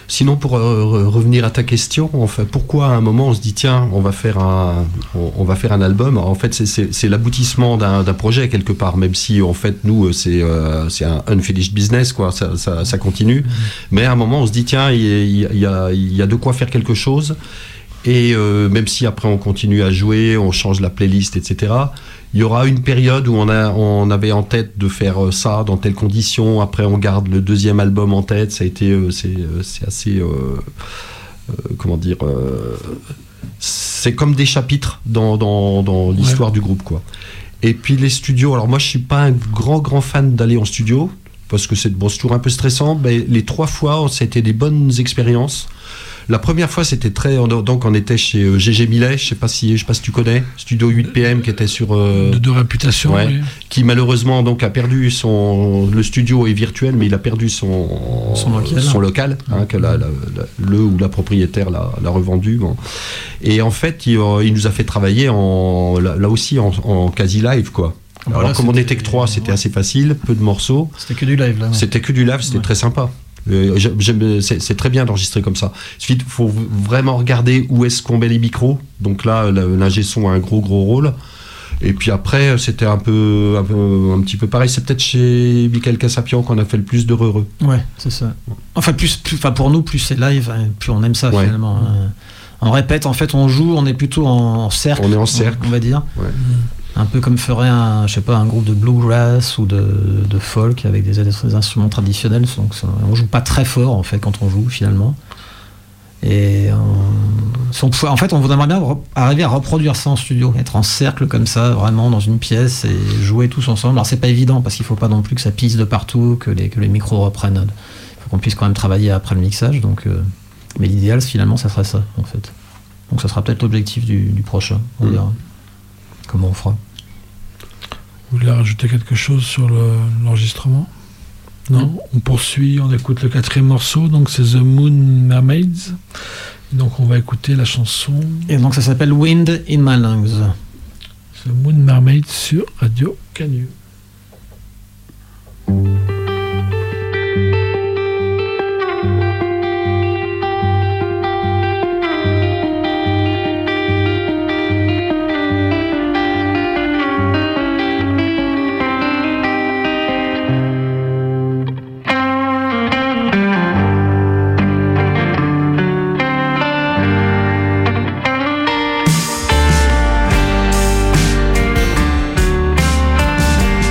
Sinon, pour euh, revenir à ta question, enfin, pourquoi à un moment on se dit tiens, on va faire un, on, on va faire un album. En fait, c'est, c'est, c'est l'aboutissement d'un, d'un projet quelque part, même si en fait nous c'est, euh, c'est un unfinished business, quoi. Ça, ça, ça continue. Mmh. Mais à un moment, on se dit tiens, il y, y, y, a, il y a de quoi faire quelque chose. Et euh, même si après on continue à jouer, on change la playlist, et cetera. Il y aura une période où on, a, on avait en tête de faire ça dans telles conditions. Après, on garde le deuxième album en tête. Ça a été, euh, c'est, c'est assez, euh, euh, comment dire, euh, c'est comme des chapitres dans, dans, dans l'histoire ouais. du groupe, quoi. Et puis les studios. Alors moi, je suis pas un grand grand fan d'aller en studio parce que c'est, bon, c'est toujours un peu stressant. Mais les trois fois, ça a été des bonnes expériences. La première fois, c'était très. Donc, on était chez G G Millet, je sais pas si, je sais pas si tu connais, Studio huit P M, qui était sur. Euh, de, de réputation. Ouais, oui. Qui malheureusement donc a perdu son. Le studio est virtuel, mais il a perdu son. Son local. Son local, hein, que la, la, la, le ou la propriétaire l'a, l'a revendu. Bon. Et en fait, il, il nous a fait travailler en, là, là aussi en, en quasi live, quoi. Alors, voilà, comme on n'était que trois, c'était ouais. assez facile, peu de morceaux. C'était que du live, là. Ouais. C'était que du live, c'était ouais. très sympa. Euh, j'aime, c'est, c'est très bien d'enregistrer comme ça. Il faut vraiment regarder où est-ce qu'on met les micros. Donc là, l'ingé son a un gros gros rôle. Et puis après, c'était un peu, un peu, un petit peu pareil. C'est peut-être chez Michael Cassapian qu'on a fait le plus de heureux. Ouais, c'est ça. Enfin, plus, plus, enfin pour nous, plus c'est live, plus on aime ça ouais. finalement. Euh, on répète, en fait, on joue, on est plutôt en cercle. On est en cercle, on, on va dire. Ouais. Un peu comme ferait un, je sais pas, un groupe de bluegrass ou de, de folk avec des, des instruments traditionnels. Donc ça, on joue pas très fort en fait quand on joue finalement. Et on, si on pouvait, en fait, on voudrait bien re- arriver à reproduire ça en studio, être en cercle comme ça, vraiment dans une pièce et jouer tous ensemble. Alors c'est pas évident parce qu'il faut pas non plus que ça pisse de partout, que les, que les micros reprennent. Il faut qu'on puisse quand même travailler après le mixage. Donc, euh, mais l'idéal finalement, ça serait ça en fait. Donc ça sera peut-être l'objectif du, du prochain. On mmh. verra. Comment on fera? Vous voulez rajouter quelque chose sur le, l'enregistrement? Non, mmh. On poursuit, on écoute le quatrième morceau, donc c'est The Moon Mermaids. Et donc on va écouter la chanson. Et donc ça s'appelle Wind in My Lungs. The Moon Mermaids sur Radio Canu. Thank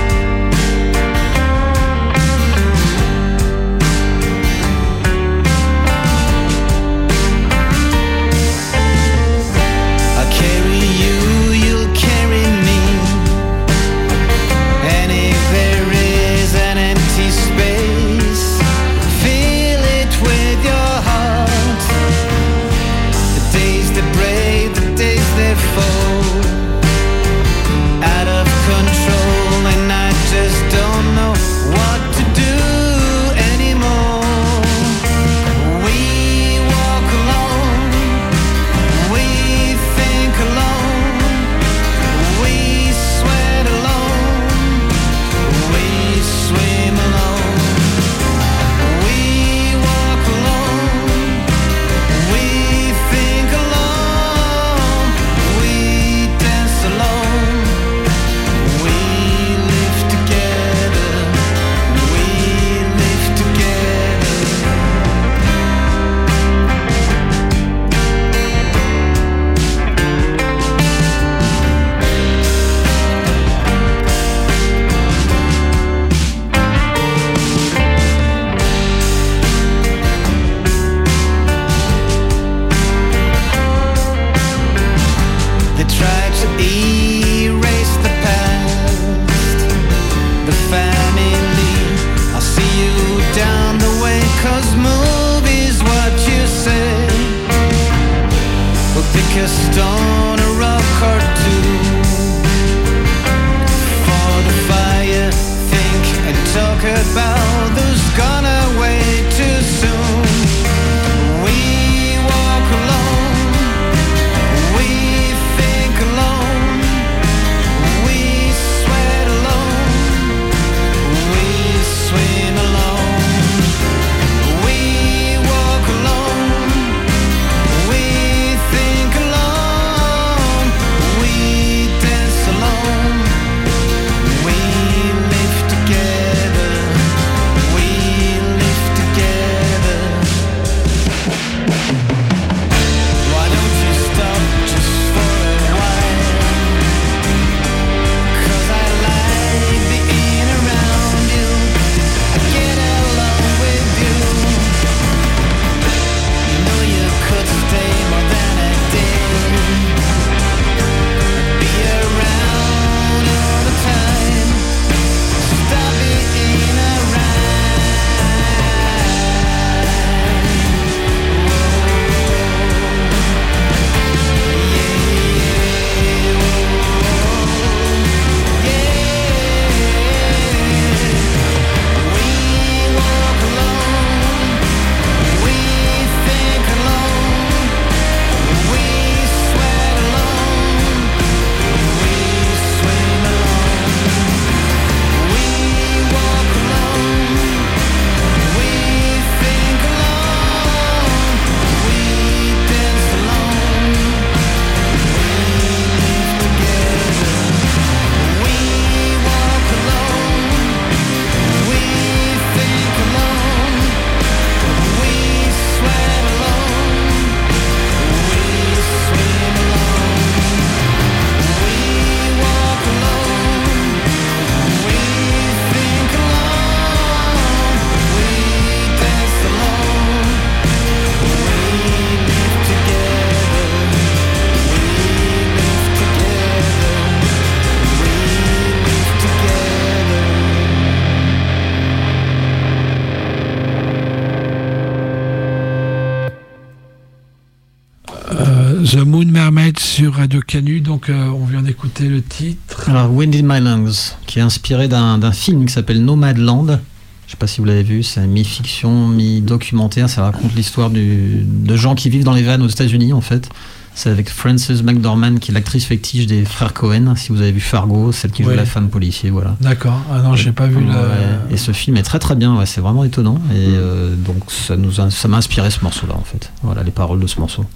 The Moon Mermaid sur Radio Canu. Donc euh, on vient d'écouter le titre. Alors Wind in My Lungs, qui est inspiré d'un, d'un film qui s'appelle Nomadland. Je ne sais pas si vous l'avez vu, c'est mi-fiction, mi-documentaire. Ça raconte l'histoire du, de gens qui vivent dans les vannes aux États-Unis en fait. C'est avec Frances McDormand, qui est l'actrice fétiche des frères Cohen. Si vous avez vu Fargo, celle qui joue ouais. la femme policier, voilà. D'accord. Ah non, j'ai pas vu ouais. le. Et ce film est très très bien. Ouais, c'est vraiment étonnant. Et euh, donc ça nous a, ça m'a inspiré ce morceau-là en fait. Voilà les paroles de ce morceau.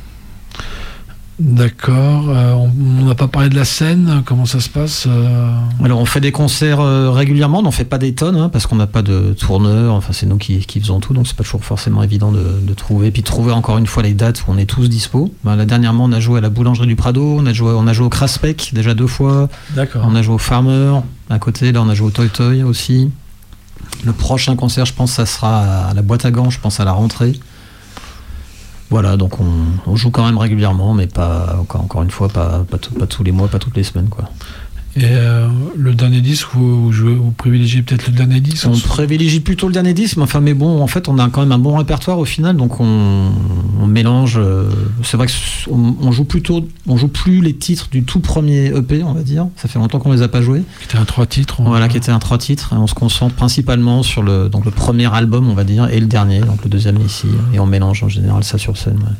D'accord. Euh, on n'a pas parlé de la scène. Comment ça se passe euh... Alors on fait des concerts euh, régulièrement. On n'en fait pas des tonnes hein, parce qu'on n'a pas de tourneur. Enfin c'est nous qui, qui faisons tout, donc c'est pas toujours forcément évident de, de trouver. Puis de trouver encore une fois les dates où on est tous dispo. Ben, là dernièrement on a joué à la Boulangerie du Prado. On a joué, on a joué au Craspec déjà deux fois. D'accord. On a joué au Farmer à côté. Là on a joué au Toy Toy aussi. Le prochain concert, je pense, ça sera à la Boîte à Gants. Je pense à la rentrée. Voilà, donc on, on joue quand même régulièrement, mais pas encore, encore une fois, pas, pas, tout, pas tous les mois, pas toutes les semaines, quoi. Et euh, le dernier disque, vous, vous, jouez, vous privilégiez peut-être le dernier disque? On privilégie plutôt le dernier disque, mais enfin, mais bon, en fait, on a quand même un bon répertoire au final, donc on, on mélange. Euh, c'est vrai qu'on on joue plutôt, on joue plus les titres du tout premier E P, on va dire. Ça fait longtemps qu'on les a pas joués. Qui était un trois titres. Voilà, va... qui était un trois titres. Et on se concentre principalement sur le, donc le premier album, on va dire, et le dernier, donc le deuxième ici, et on mélange en général ça sur scène. Ouais.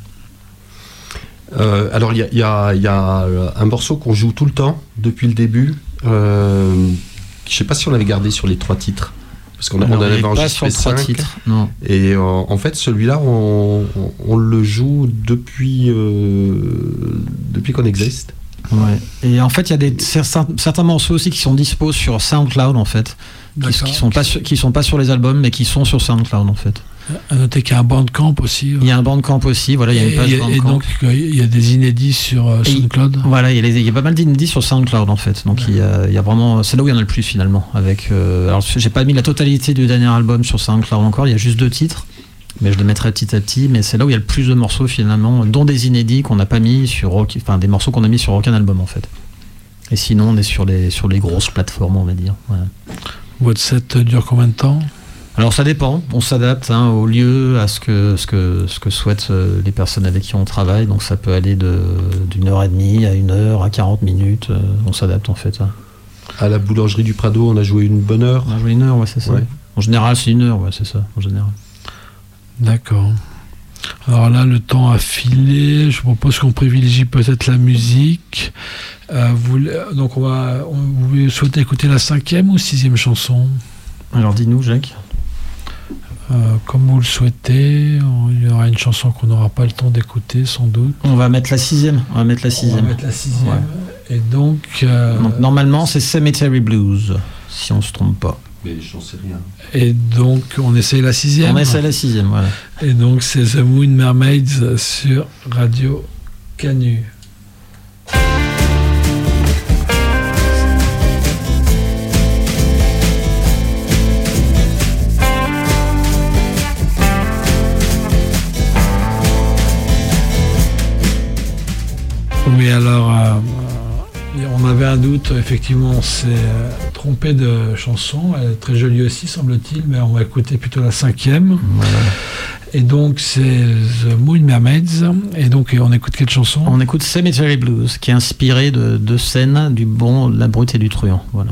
Euh, alors il y, y, y a un morceau qu'on joue tout le temps depuis le début. Euh, je sais pas si on l'avait gardé sur les trois titres parce qu'on a, on avait enregistré cinq titres. Non. Et euh, en fait celui-là on, on, on le joue depuis euh, depuis qu'on existe. Ouais. Et en fait il y a des certains, certains morceaux aussi qui sont dispo sur SoundCloud en fait, qui, qui sont pas sur, qui sont pas sur les albums mais qui sont sur SoundCloud en fait. À noter qu'il y a un Bandcamp aussi. Il y a un Bandcamp aussi, voilà, il y a une page et, Bandcamp. Et donc il y a des inédits sur euh, SoundCloud. Et, voilà, il y, a les, il y a pas mal d'inédits sur SoundCloud en fait. Donc ouais. il, y a, il y a vraiment, c'est là où il y en a le plus finalement. Avec, euh, alors j'ai pas mis la totalité du dernier album sur SoundCloud encore. Il y a juste deux titres, mais je les mettrai petit à petit. Mais c'est là où il y a le plus de morceaux finalement, dont des inédits qu'on n'a pas mis sur, enfin des morceaux qu'on a mis sur aucun album en fait. Et sinon on est sur les sur les grosses plateformes, on va dire. Voilà. Votre set dure combien de temps? Alors ça dépend, on s'adapte hein, au lieu, à ce que, ce que, ce que souhaitent euh, les personnes avec qui on travaille, donc ça peut aller de, d'une heure et demie à une heure, à quarante minutes, euh, on s'adapte en fait. Hein. À la Boulangerie du Prado, on a joué une bonne heure. On a joué une heure, ouais c'est ça. Ouais. En général c'est une heure, ouais c'est ça, en général. D'accord. Alors là, le temps a filé, je propose qu'on privilégie peut-être la musique. Euh, vous, donc on va, on, vous souhaitez écouter la cinquième ou sixième chanson? Alors dis-nous Jacques. Euh, comme vous le souhaitez, il y aura une chanson qu'on n'aura pas le temps d'écouter sans doute. On va mettre la sixième. On va mettre la sixième. On va mettre la sixième. Ouais. Et donc, euh, donc normalement c'est Cemetery Blues, si on se trompe pas. Mais j'en sais rien. Et donc on essaie la sixième. On essaie la sixième, voilà. Et donc c'est The Moon Mermaids sur Radio Canu. Oui, alors, euh, on avait un doute, effectivement, on s'est euh, trompé de chanson, elle est très jolie aussi, semble-t-il, mais on va écouter plutôt la cinquième. Voilà. Et donc, c'est The Moon Mermaids, et donc on écoute quelle chanson? On écoute Cemetery Blues, qui est inspiré de deux scènes du bon, de la brute et du truand, voilà.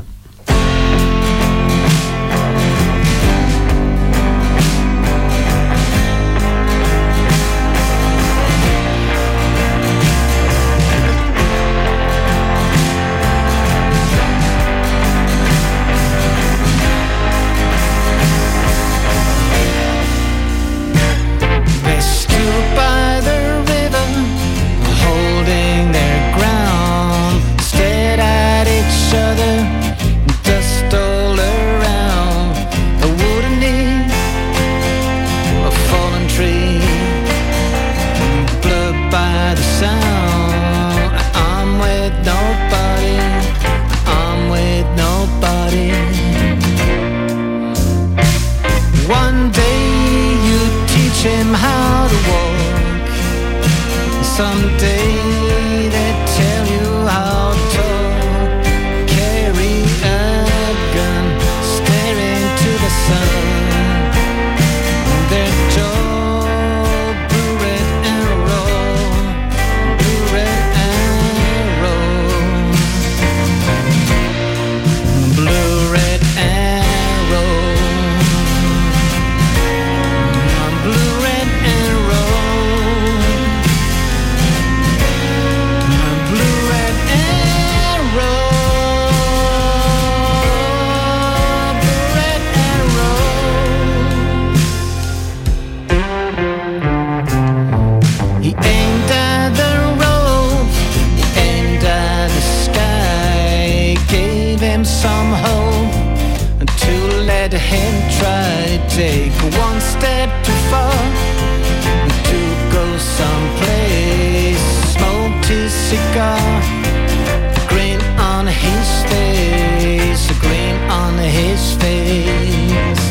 to let him try. Take one step too far to go someplace. Smoked his cigar, grin on his face, a grin on his face.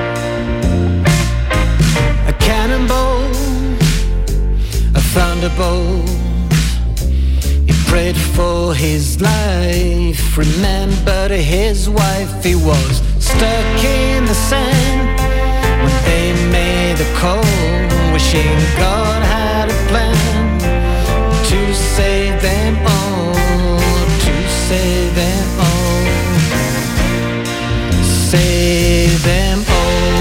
A cannonball, a thunderbolt. He prayed for his life, remembered his wife. He was stuck in the sand when they made the call, wishing God had a plan to save them all, to save them all, save them all.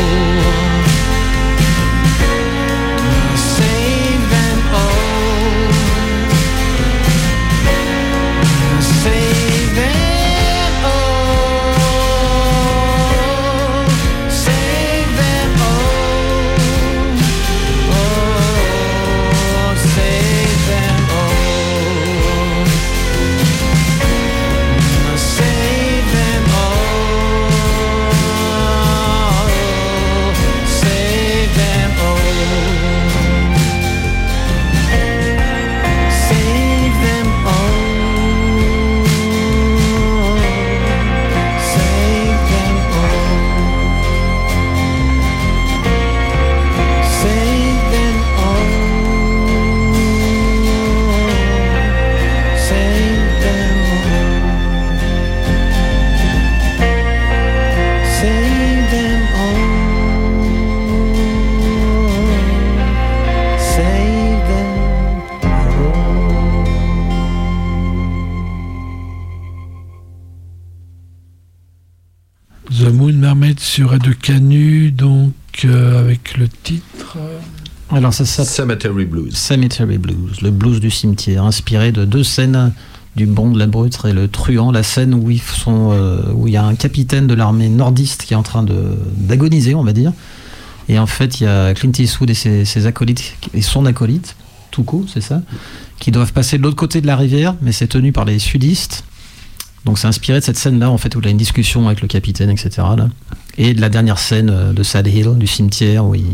The Moon Mermaid sur Radio Canu, donc euh, avec le titre. Alors ça s'appelle Cemetery Blues. Cemetery Blues, le blues du cimetière, inspiré de deux scènes du Bon, de la Brute et le Truand. La scène où ils sont, euh, où il y a un capitaine de l'armée nordiste qui est en train de d'agoniser, on va dire. Et en fait, il y a Clint Eastwood et ses, ses acolytes et son acolyte, Tuco, c'est ça, qui doivent passer de l'autre côté de la rivière, mais c'est tenu par les sudistes. Donc c'est inspiré de cette scène-là, en fait, où il a une discussion avec le capitaine, et cetera. Là. Et de la dernière scène de Sad Hill, du cimetière, où il,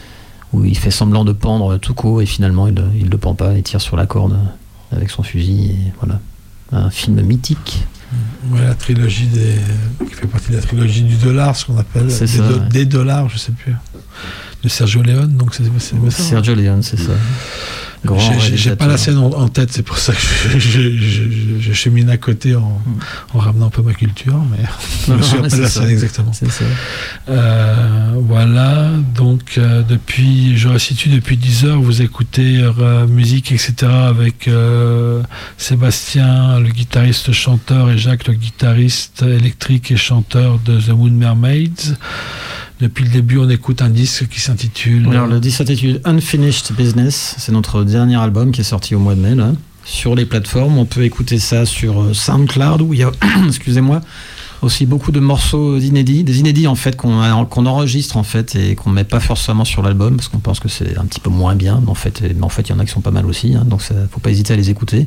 où il fait semblant de pendre Tuco, et finalement, il ne le pend pas, il tire sur la corde avec son fusil, et voilà. Un film mythique. Ouais, la trilogie des... qui fait partie de la trilogie du dollar, ce qu'on appelle c'est des, ça, do... ouais. des dollars, je sais plus. De Sergio Leone, donc c'est, c'est ça. Sergio Leone, c'est ça. Grand j'ai, j'ai pas la scène en, en tête, c'est pour ça que je, je, je, je chemine à côté en, en ramenant un peu ma culture, mais je me souviens pas de la scène exactement. C'est ça. Euh, voilà, donc euh, depuis, je resitue depuis dix heures, vous écoutez euh, musique, et cetera avec euh, Sébastien, le guitariste chanteur, et Jacques, le guitariste électrique et chanteur de The Moon Mermaids. Depuis le début, on écoute un disque qui s'intitule... Alors, le disque s'intitule Unfinished Business. C'est notre dernier album qui est sorti au mois de mai, là. Sur les plateformes, on peut écouter ça sur SoundCloud, où il y a, excusez-moi, aussi beaucoup de morceaux inédits. Des inédits, en fait, qu'on, qu'on enregistre, en fait, et qu'on ne met pas forcément sur l'album, parce qu'on pense que c'est un petit peu moins bien. Mais en fait, mais en fait, il y en a qui sont pas mal aussi, hein, donc il ne faut pas hésiter à les écouter.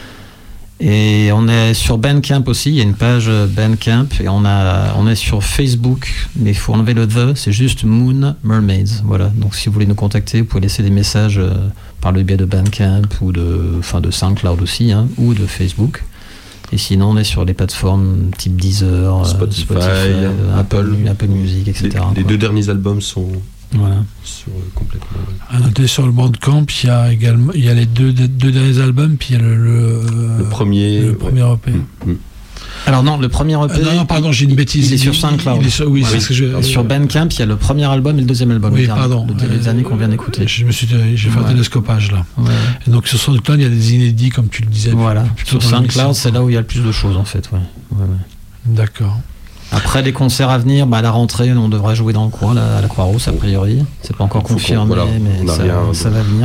Et on est sur Bandcamp aussi, il y a une page Bandcamp, et on, a, on est sur Facebook, mais il faut enlever le The, c'est juste Moon Mermaids. Voilà. Donc si vous voulez nous contacter, vous pouvez laisser des messages euh, par le biais de Bandcamp ou de, enfin de SoundCloud aussi, hein, ou de Facebook. Et sinon, on est sur les plateformes type Deezer, Spotify, Spotify euh, Apple, Apple, Apple Music, et cetera. Les, les deux derniers albums sont voilà. sur, euh, complètement. À noter sur le Bandcamp, il y a également, il y a les deux, deux derniers albums, puis il y a le, le, le premier, le premier ouais. E P. Mmh. Alors non, le premier E P... Euh, non, non, pardon, j'ai une bêtise. Il est sur SoundCloud. Il est sur, oui, ouais, c'est ce que je, sur Bandcamp, il y a le premier album et le deuxième album. Oui, le pardon. Le, le, le dernier qu'on vient d'écouter. Je me suis, j'ai fait ouais. un télescopage là. Ouais. Et donc sur SoundCloud, il y a des inédits, comme tu le disais. Voilà. Sur SoundCloud, c'est là où il y a le plus de choses en fait. Ouais. Ouais, ouais. D'accord. Après les concerts à venir, bah, à la rentrée, on devrait jouer dans le coin, là, à la Croix-Rousse a priori. C'est pas encore confirmé, voilà, mais ça, ça va venir.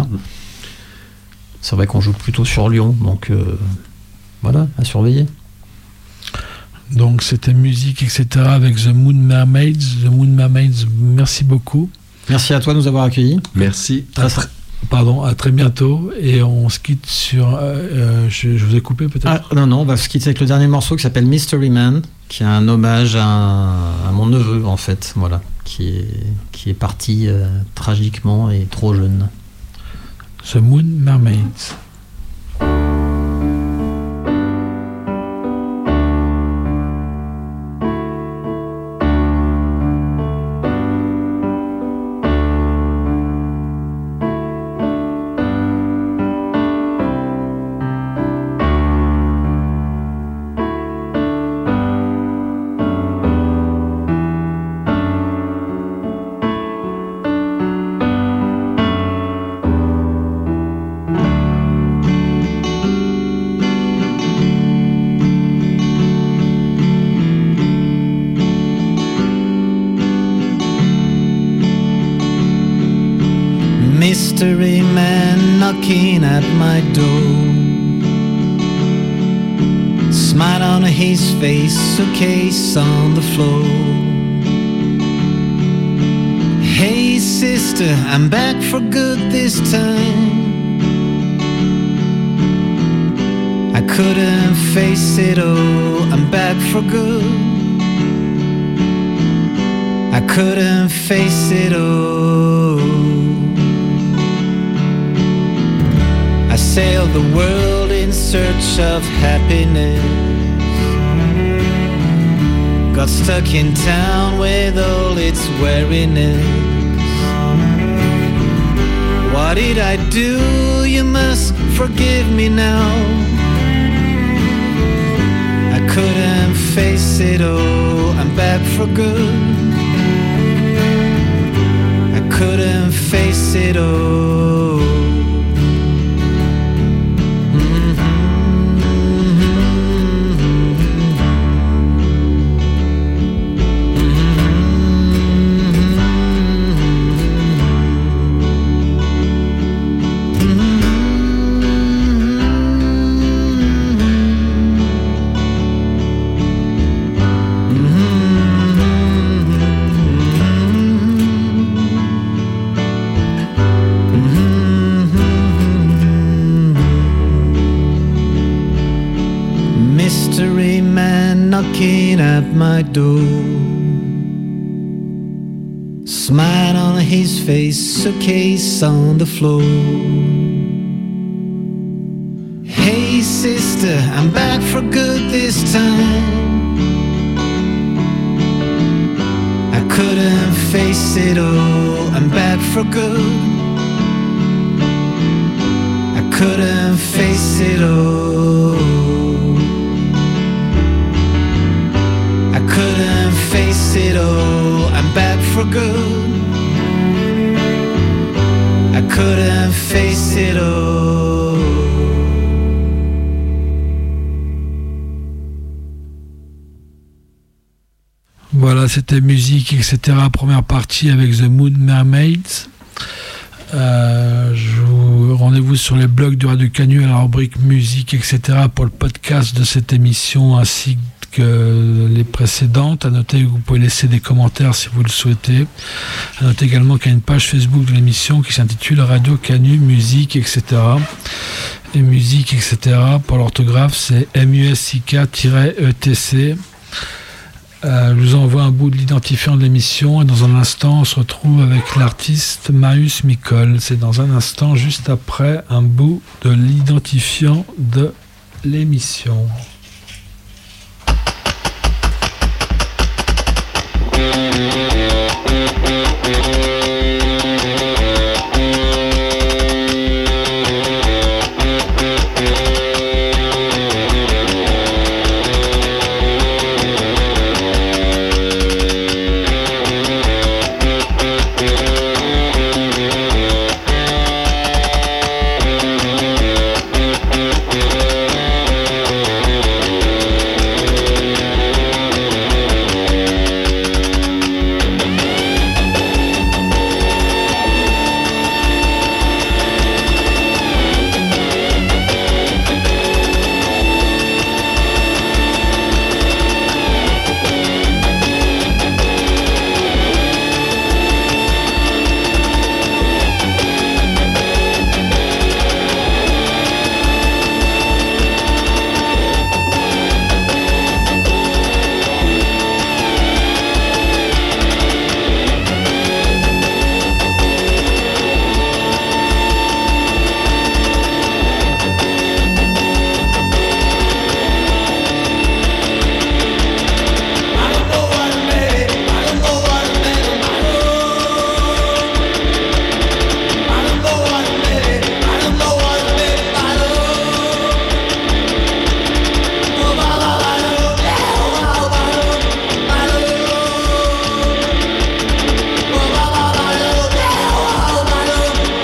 C'est vrai qu'on joue plutôt sur Lyon, donc euh, voilà, à surveiller. Donc c'était musique, et cetera avec The Moon Mermaids. The Moon Mermaids, merci beaucoup. Merci à toi de nous avoir accueillis. Merci. À tr- pardon, à très bientôt. Et on se quitte sur... Euh, euh, je, je vous ai coupé peut-être ah, Non, non, on va se quitter avec le dernier morceau qui s'appelle Mystery Man, qui est un hommage à, un, à mon neveu en fait, voilà, qui est, qui est parti euh, tragiquement et trop jeune. The Moon Mermaids. Mystery man knocking at my door. Smile on his face, suitcase on the floor. Hey sister, I'm back for good this time. I couldn't face it all, I'm back for good. I couldn't face it all. I sailed the world in search of happiness. Got stuck in town with all its weariness. What did I do? You must forgive me now. I couldn't face it all, I'm back for good. I couldn't face it all. Mystery man knocking at my door. Smile on his face, suitcase on the floor. Hey sister, I'm back for good this time. I couldn't face it all, I'm back for good. I couldn't face it all. I couldn't face it all, I'm back for good. I couldn't face it all. Voilà, c'était musique, et cetera. Première partie avec The Moon Mermaids. Euh, je vous rendez-vous sur les blogs du Radio Canu à la rubrique musique, et cetera pour le podcast de cette émission ainsi que les précédentes. À noter que vous pouvez laisser des commentaires si vous le souhaitez. À noter également qu'il y a une page Facebook de l'émission qui s'intitule Radio Canu Musique, et cetera. Et musique, et cetera pour l'orthographe, c'est M U S I K E T C. Euh, je vous envoie un bout de l'identifiant de l'émission et dans un instant on se retrouve avec l'artiste Marius Micol. C'est dans un instant, juste après un bout de l'identifiant de l'émission.